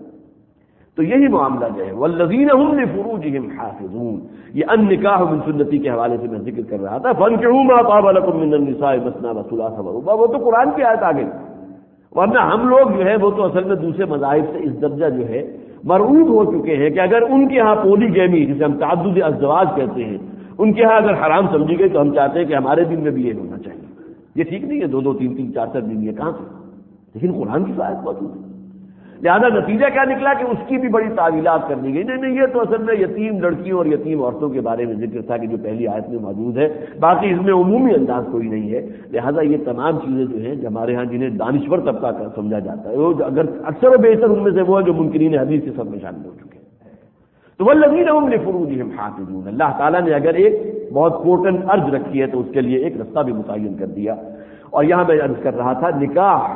تو یہی معاملہ جو ہے والذین هم لفروجهم حافظون، یہ ان نکاح من سنتی کے حوالے سے میں ذکر کر رہا تھا. فانکحوا ما طاب لکم من النساء مثنی وثلاث ورباع، وہ تو قرآن کی آیت آ گئی. ورنہ ہم لوگ جو ہے وہ تو اصل میں دوسرے مذاہب سے اس درجہ جو ہے مرعوب ہو چکے ہیں کہ اگر ان کے ہاں پولی گیمی جسے ہم تعدد ازواج کہتے ہیں ان کے ہاں اگر حرام سمجھی گئی تو ہم چاہتے ہیں کہ ہمارے دین میں بھی یہ ہونا چاہیے. یہ ٹھیک نہیں ہے، دو دو تین تین چار چار بیویاں کہاں سے؟ لیکن قرآن کی آیت موجود ہے. لہٰذا نتیجہ کیا نکلا کہ اس کی بھی بڑی تعویلات کر دی گئی. نہیں نہیں یہ تو اصل میں یتیم لڑکیوں اور یتیم عورتوں کے بارے میں ذکر تھا کہ جو پہلی آیت میں موجود ہے، باقی اس میں عمومی انداز کوئی نہیں ہے. لہٰذا یہ تمام چیزیں جو ہیں ہمارے ہاں جنہیں دانشور طبقہ کا سمجھا جاتا ہے، وہ اگر اکثر و بیشتر ان میں سے وہ ہے جو منکرین حدیث کے سب میں شامل ہو چکے ہیں. تو والذین هم لفروجهم حافظون، اللہ تعالیٰ نے اگر ایک بہت پورٹنٹ ارج رکھی ہے تو اس کے لیے ایک رستہ بھی متعین کر دیا. اور یہاں میں عرض کر رہا تھا نکاح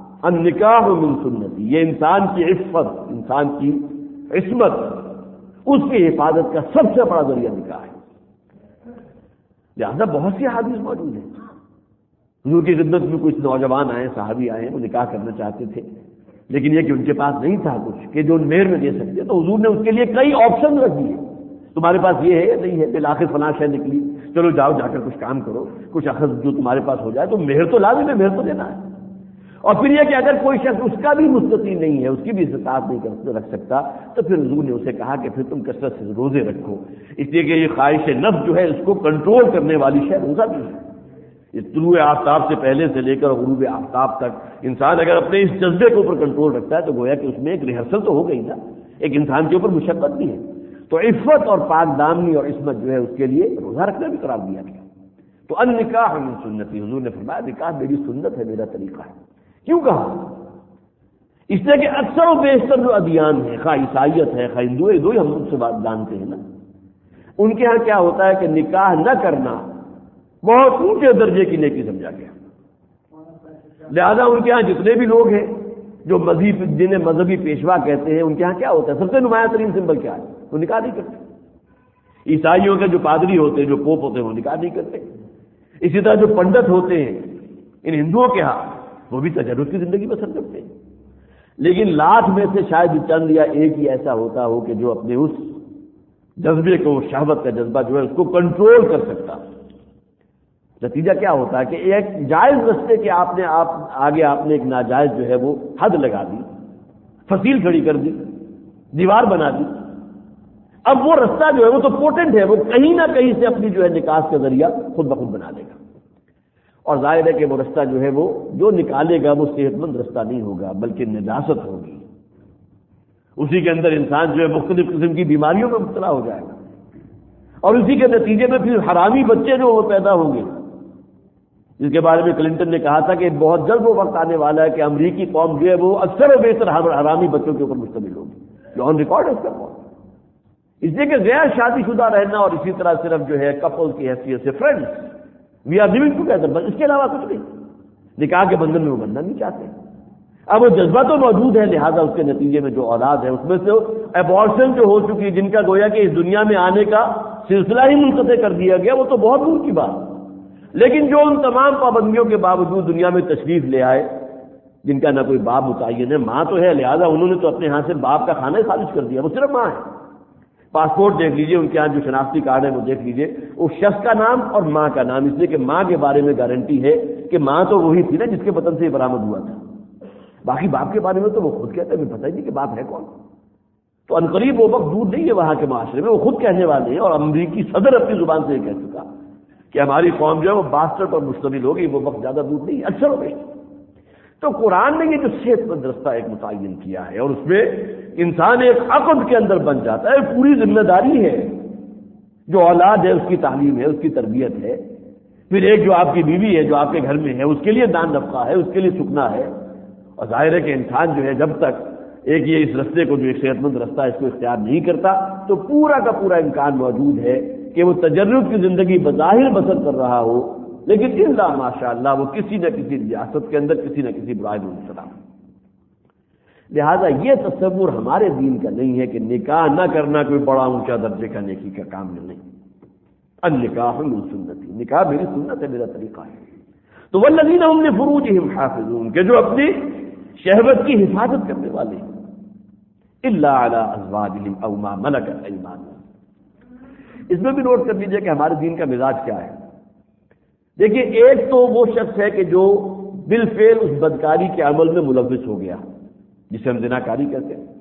النکاح من سنتی، یہ انسان کی عفت، انسان کی عصمت، اس کی حفاظت کا سب سے بڑا ذریعہ نکاح ہے. لہذا بہت سی حدیث موجود ہیں. حضور کی خدمت میں کچھ نوجوان آئے، صحابی آئے، وہ نکاح کرنا چاہتے تھے، لیکن یہ کہ ان کے پاس نہیں تھا کچھ کہ جو مہر میں دے سکتے، تو حضور نے اس کے لیے کئی آپشن رکھ دیے. تمہارے پاس یہ ہے یا نہیں ہے، بالآخر فلاں شے نکلی، چلو جاؤ جا کر کچھ کام کرو، کچھ اخذ جو تمہارے پاس ہو جائے. تو مہر تو لازم ہے، مہر تو دینا ہے. اور پھر یہ کہ اگر کوئی شخص اس کا بھی مستطیع نہیں ہے، اس کی بھی استطاعت نہیں رکھ سکتا، تو پھر حضور نے اسے کہا کہ پھر تم کثرت سے روزے رکھو. اس لیے کہ یہ خواہش نفس جو ہے اس کو کنٹرول کرنے والی شے روزہ بھی ہے. یہ طلوع آفتاب سے پہلے سے لے کر غروب آفتاب تک انسان اگر اپنے اس جذبے کے اوپر کنٹرول رکھتا ہے تو گویا کہ اس میں ایک ریہرسل تو ہو گئی نا، ایک انسان کے اوپر مشقت بھی ہے. تو عفت اور پاک دامنی اور عصمت جو ہے اس کے لیے روزہ رکھنا بھی قرار دیا گیا. تو ان نکاح من سنتی، حضور نے فرمایا نکاح میری سنت ہے، میرا طریقہ ہے. کیوں کہا؟ اس لیے کہ اکثر و بیشتر جو ادیان ہیں، خواہ عیسائیت ہے، خواہ ہندو ہے، دو ہی ہم ان سے بات جانتے ہیں نا، ان کے ہاں کیا ہوتا ہے کہ نکاح نہ کرنا بہت اونچے درجے کی نیکی سمجھا گیا. لہذا ان کے ہاں جتنے بھی لوگ ہیں جو مذہب جنہیں مذہبی پیشوا کہتے ہیں، ان کے ہاں کیا ہوتا ہے؟ سب سے نمایاں ترین سمبل کیا ہے؟ وہ نکاح نہیں کرتے. عیسائیوں کے جو پادری ہوتے ہیں، جو پوپ ہوتے ہیں، وہ نکاح نہیں کرتے. اسی طرح جو پنڈت ہوتے ہیں ان ہندوؤں کے ہاں، وہ بھی تجرد کی زندگی بسر کرتے ہیں. لیکن لاکھ میں سے شاید چند یا ایک ہی ایسا ہوتا ہو کہ جو اپنے اس جذبے کو، شہوت کا جذبہ جو ہے اس کو کنٹرول کر سکتا. نتیجہ کیا ہوتا ہے کہ ایک جائز رستے کے آپ نے آپ آگے آپ نے ایک ناجائز جو ہے وہ حد لگا دی، فصیل کھڑی کر دی، دیوار بنا دی. اب وہ رستہ جو ہے وہ تو پوٹنٹ ہے، وہ کہیں نہ کہیں سے اپنی جو ہے نکاح کا ذریعہ خود بخود بنا لے گا. اور ظاہر ہے کہ وہ رستہ جو ہے وہ جو نکالے گا وہ صحت مند رستہ نہیں ہوگا بلکہ نجاست ہوگی. اسی کے اندر انسان جو ہے مختلف قسم کی بیماریوں میں مبتلا ہو جائے گا، اور اسی کے نتیجے میں پھر حرامی بچے جو وہ پیدا ہوں گے، جس کے بارے میں کلنٹن نے کہا تھا کہ بہت جلد وہ وقت آنے والا ہے کہ امریکی قوم جو ہے وہ اکثر و بیشتر حرامی بچوں کے اوپر مشتمل ہوگی، جو آن ریکارڈ ہے اس کا. اس لیے کہ غیر شادی شدہ رہنا اور اسی طرح صرف جو ہے کپل کی حیثیت سے friends we are living together, بس اس کے علاوہ کچھ نہیں، نکاح کے بندھن میں وہ بننا نہیں چاہتے۔ اب وہ جذبہ تو موجود ہے، لہذا اس کے نتیجے میں جو اولاد ہے اس میں سے ایبارشن جو ہو چکی ہے، جن کا گویا کہ اس دنیا میں آنے کا سلسلہ ہی منقطع کر دیا گیا، وہ تو بہت دور کی بات، لیکن جو ان تمام پابندیوں کے باوجود دنیا میں تشریف لے آئے، جن کا نہ کوئی باپ متعین ہے، ماں تو ہے، لہذا انہوں نے تو اپنے ہاں سے باپ کا کھانا ہی خارج کر دیا، وہ صرف ماں ہے۔ پاسپورٹ دیکھ لیجئے، ان کے یہاں جو شناختی کارڈ ہے وہ دیکھ لیجئے، اس شخص کا نام اور ماں کا نام، اس لیے کہ ماں کے بارے میں گارنٹی ہے کہ ماں تو وہی تھی نا جس کے بطن سے یہ برآمد ہوا تھا، باقی باپ کے بارے میں تو وہ خود کہتے ہیں، پتہ ہی نہیں کہ باپ ہے کون۔ تو عنقریب وہ وقت دور نہیں ہے وہاں کے معاشرے میں، وہ خود کہنے والے ہیں، اور امریکی صدر اپنی زبان سے یہ کہہ چکا کہ ہماری قوم جو ہے وہ باسٹر پر مشتمل ہوگی، وہ وقت زیادہ دور نہیں ہے، اکثر ہو گئی۔ تو قرآن نے یہ جو صحت مند رستہ ایک متعین کیا ہے، اور اس میں انسان ایک عقد کے اندر بن جاتا ہے، پوری ذمہ داری ہے، جو اولاد ہے اس کی تعلیم ہے، اس کی تربیت ہے، پھر ایک جو آپ کی بیوی ہے جو آپ کے گھر میں ہے، اس کے لیے دان نفقہ ہے، اس کے لیے سکنا ہے، اور ظاہر ہے کہ انسان جو ہے جب تک ایک یہ اس رستے کو جو ایک صحت مند رستہ اس کو اختیار نہیں کرتا تو پورا کا پورا امکان موجود ہے کہ وہ تجرد کی زندگی بظاہر بسر کر رہا ہو، لیکن اللہ ماشاء اللہ وہ کسی نہ کسی ریاست کے اندر کسی نہ کسی برائی میں مبتلا ہو۔ لہذا یہ تصور ہمارے دین کا نہیں ہے کہ نکاح نہ کرنا کوئی بڑا اونچا درجے کا نیکی کا کام نہیں۔ النکاح من سنتی، نکاح میری سنت ہے، میرا طریقہ ہے۔ تو والذین هم لفروجهم حافظون، کہ جو اپنی شہوت کی حفاظت کرنے والے ہیں، الا علی ازواجہم او ما ملکت ایمانہم۔ اس میں بھی نوٹ کر لیجئے کہ ہمارے دین کا مزاج کیا ہے۔ دیکھیے، ایک تو وہ شخص ہے کہ جو بالفعل اس بدکاری کے عمل میں ملوث ہو گیا جسے ہم زناکاری کہتے ہیں،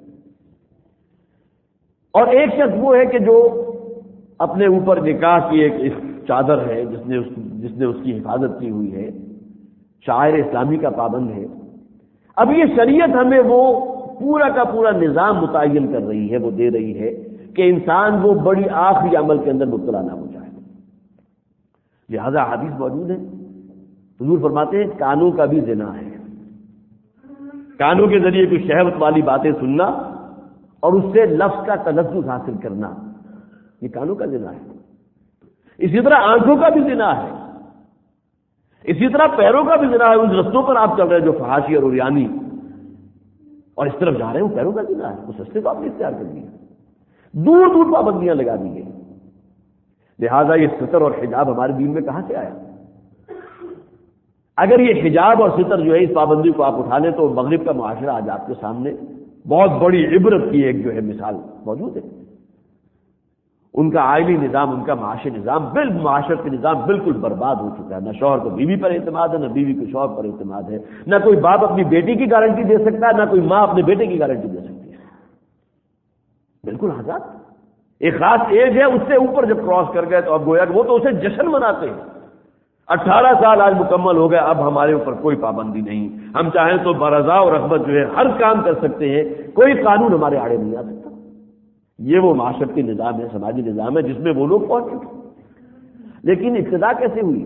اور ایک شخص وہ ہے کہ جو اپنے اوپر نکاح کی ایک چادر ہے جس نے اس جس نے اس کی حفاظت کی ہوئی ہے، شاعر اسلامی کا پابند ہے۔ اب یہ شریعت ہمیں وہ پورا کا پورا نظام متعین کر رہی ہے، وہ دے رہی ہے کہ انسان وہ بڑی آخری عمل کے اندر مبتلا نہ ہو جائے۔ لہذا حدیث موجود ہے، حضور فرماتے ہیں کانوں کا بھی زنا ہے، کانوں کے ذریعے کوئی شہوت والی باتیں سننا اور اس سے لفظ کا تلفظ حاصل کرنا، یہ کانوں کا زنا ہے۔ اسی طرح آنکھوں کا بھی زنا ہے، اسی طرح پیروں کا بھی زنا ہے، اس رستوں پر آپ چل رہے ہیں جو فحاشی اور عریانی اور اس طرف جا رہے ہیں، وہ پیروں کا زنا ہے، اس رستے کو آپ نے اختیار کر دیا، دور دور پابندیاں لگا دی گئی۔ لہذا یہ ستر اور حجاب ہمارے دین میں کہاں سے آیا؟ اگر یہ حجاب اور ستر جو ہے اس پابندی کو آپ اٹھا لیں تو مغرب کا معاشرہ آج آپ کے سامنے بہت بڑی عبرت کی ایک جو ہے مثال موجود ہے۔ ان کا آئلی نظام، ان کا معاشی نظام، بل معاشرتی نظام بالکل برباد ہو چکا ہے۔ نہ شوہر کو بیوی پر اعتماد ہے، نہ بیوی کو شوہر پر اعتماد ہے، نہ کوئی باپ اپنی بیٹی کی گارنٹی دے سکتا ہے، نہ کوئی ماں اپنے بیٹے کی گارنٹی دے سکتی ہے، بالکل آزاد۔ ایک خاص ایج ہے، اس سے اوپر جب کراس کر گئے تو اب گویا کہ وہ تو اسے جشن مناتے ہیں۔ اٹھارہ سال آج مکمل ہو گئے، اب ہمارے اوپر کوئی پابندی نہیں، ہم چاہیں تو برضا اور رغبت جو ہے ہر کام کر سکتے ہیں، کوئی قانون ہمارے آڑے نہیں آ سکتا۔ یہ وہ معاشرتی نظام ہے، سماجی نظام ہے جس میں وہ لوگ پہنچے۔ لیکن ابتدا کیسے ہوئی؟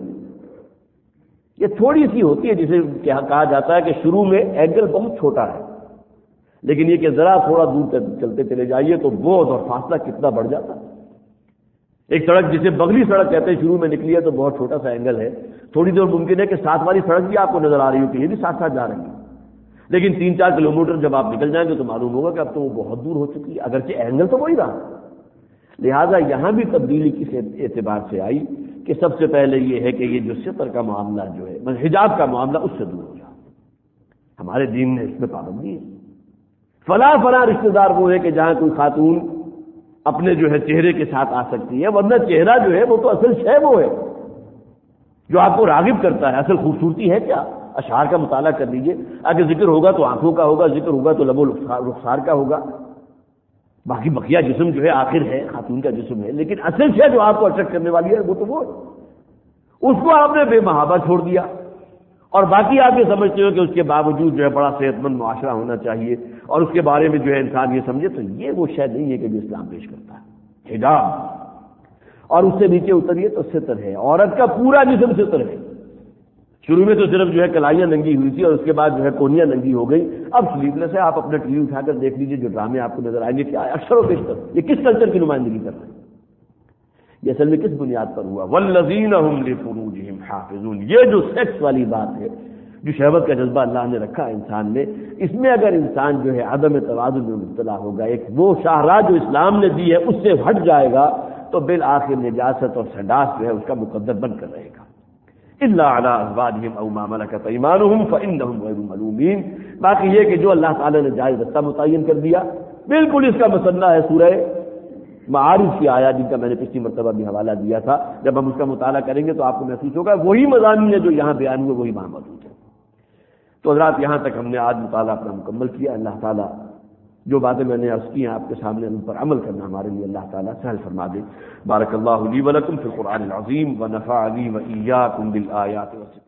یہ تھوڑی سی ہوتی ہے، جسے کہا جاتا ہے کہ شروع میں اینگل بہت چھوٹا ہے، لیکن یہ کہ ذرا تھوڑا دور چلتے چلے جائیے تو بعد اور فاصلہ کتنا بڑھ جاتا ہے۔ ایک سڑک جسے بغلی سڑک کہتے ہیں، شروع میں نکلی ہے تو بہت چھوٹا سا اینگل ہے، تھوڑی دور ممکن ہے کہ ساتھ والی سڑک بھی آپ کو نظر آ رہی ہو کہ یہ بھی ساتھ ساتھ جا رہی ہے، لیکن تین چار کلومیٹر جب آپ نکل جائیں گے تو معلوم ہوگا کہ اب تو وہ بہت دور ہو چکی ہے، اگرچہ اینگل تو وہی رہا۔ لہذا یہاں بھی تبدیلی کس اعتبار سے آئی کہ سب سے پہلے یہ ہے کہ یہ جو ستر کا معاملہ جو ہے، حجاب کا معاملہ، اس سے دور ہو جائے۔ ہمارے دین نے اس میں پابندی ہے۔ فلاں فلاں رشتہ دار وہ ہے کہ جہاں کوئی خاتون اپنے جو ہے چہرے کے ساتھ آ سکتی ہے، ورنہ چہرہ جو ہے وہ تو اصل شے وہ ہے جو آپ کو راغب کرتا ہے۔ اصل خوبصورتی ہے کیا؟ اشعار کا مطالعہ کر لیجئے، اگر ذکر ہوگا تو آنکھوں کا ہوگا، ذکر ہوگا تو لب و رخسار کا ہوگا، باقی بقیہ جسم جو ہے آخر ہے، خاتون کا جسم ہے، لیکن اصل شے جو آپ کو اٹریکٹ کرنے والی ہے وہ تو وہ ہے۔ اس کو آپ نے بے محابہ چھوڑ دیا، اور باقی آپ یہ سمجھتے ہو کہ اس کے باوجود جو ہے بڑا صحت مند معاشرہ ہونا چاہیے، اور اس کے بارے میں جو ہے انسان یہ سمجھے، تو یہ وہ شے نہیں ہے کہ جو اسلام پیش کرتا ہے۔ حجاب، اور اس سے نیچے اتریے تو ستر ہے، عورت کا پورا جسم ستر ہے، شروع میں تو صرف جو ہے کلائیاں ننگی ہوئی تھی اور اس کے بعد جو ہے کونیاں ننگی ہو گئی. اب سلیپلیس ہے. آپ اپنا ٹی وی اٹھا کر دیکھ لیجیے جو ڈرامے آپ کو نظر آئیں گے کیا ہے اکثر و بیشتر یہ کس کلچر کی نمائندگی کر رہے ہیں؟ یہ اصل میں کس بنیاد پر ہوا؟ والذین هم لفروجهم حافظون. یہ جو سیکس والی بات ہے جو شہوت کا جذبہ اللہ نے رکھا انسان میں, اس میں اگر انسان جو ہے عدم توازن میں مبتلا ہوگا, ایک وہ شاہراہ جو اسلام نے دی ہے اس سے ہٹ جائے گا تو بالآخر نجاست اور سڈاس جو ہے اس کا مقدر بن کر رہے گا. الا علی ازواجہم او ما ملکت ایمانہم فانہم غیر ملومین. باقی یہ کہ جو اللہ تعالی نے جائز رستہ متعین کر دیا, بالکل اس کا مسئلہ ہے سورہ معارج کی آیا جن کا میں نے پچھلی مرتبہ بھی حوالہ دیا تھا. جب ہم اس کا مطالعہ کریں گے تو آپ کو محسوس ہوگا وہی مضامین جو یہاں بیان ہوئے وہی وہاں موجود ہے. تو حضرات یہاں تک ہم نے آج مطالعہ اپنا مکمل کیا. اللہ تعالیٰ جو باتیں میں نے عرض کی ہیں آپ کے سامنے ان پر عمل کرنا ہمارے لیے اللہ تعالیٰ سہل فرما دے. بارک اللہ لی ولکم فی القرآن العظیم ونفعنی وإیاکم بالآیات والذکر